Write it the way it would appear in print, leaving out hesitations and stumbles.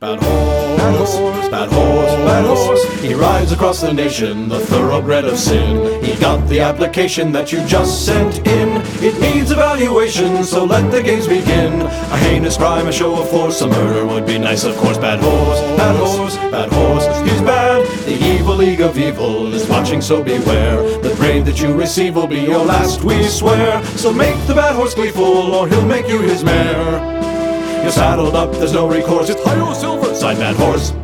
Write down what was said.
Bad horse, bad horse, bad horse. He rides across the nation, the thoroughbred of sin. He got the application that you just sent in. It needs evaluation, so let the games begin. A heinous crime, a show of force, a murder would be nice, of course. Bad horse, bad horse, bad horse. He's bad. The evil league of evil is watching, so beware. The grade that you receive will be your last, we swear. So make the bad horse gleeful, or he'll make you his mare. You're saddled up, there's no recourse. It's Hi-Yo Silver, side bad horse.